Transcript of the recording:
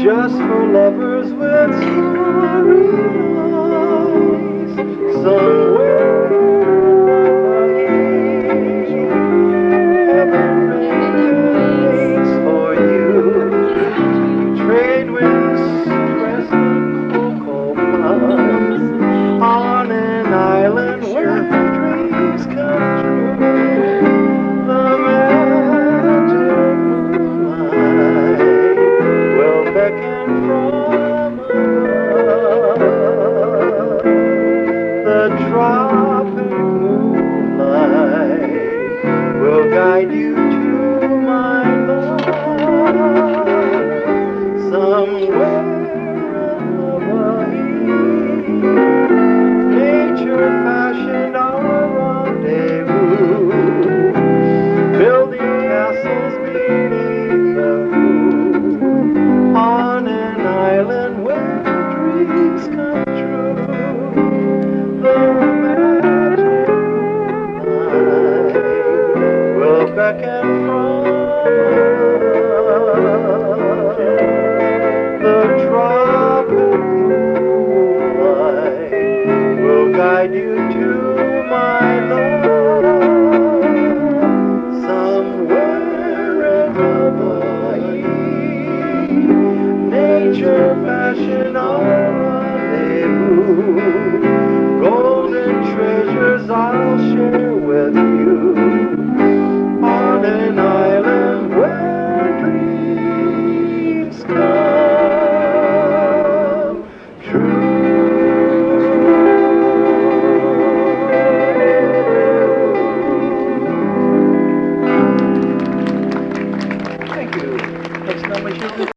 just for lovers with starry eyes. Somewhere heaven waits for you. Trade winds press the cocoa palms on an island where dreams come true. The magic moonlight will beckon from above. The tropic moonlight will guide you to my love. Somewhere in Hawaii, nature fashioned our rendezvous, building castles beneath the moon, on an island where dreams come true. The magic moonlight will beckon from above. The tropic moonlight will guide you to my love. Somewhere in Hawaii, nature fashioned our rendezvous. Golden treasures I'll share with you, on an island where dreams come true. Thank you. Next number,